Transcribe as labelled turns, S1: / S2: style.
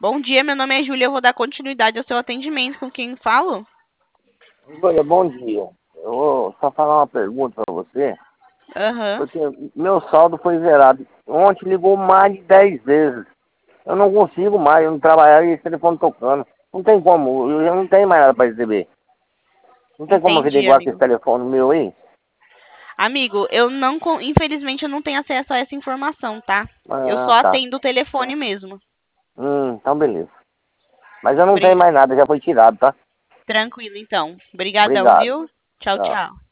S1: Bom dia, meu nome é Júlia, eu vou dar continuidade ao seu atendimento. Com quem falo?
S2: Olha, bom dia. Eu vou só falar uma pergunta para você,
S1: Aham.
S2: porque meu saldo foi zerado. Ontem ligou mais de 10 vezes. Eu não consigo mais, eu não trabalhar e esse telefone tocando. Não tem como, eu já não tenho mais nada para receber. Não tem como eu
S1: Entendi,
S2: averiguar com esse
S1: amigo.
S2: telefone meu aí?
S1: Amigo, eu não, infelizmente eu não tenho acesso a essa informação, tá? Eu
S2: Ah,
S1: só
S2: tá.
S1: atendo o telefone mesmo.
S2: Então beleza. Mas eu não tenho
S1: Bri-
S2: mais nada, já foi tirado, tá?
S1: Tranquilo, então. Obrigadão,
S2: Obrigado.
S1: viu? Tchau,
S2: Tchau.
S1: tchau.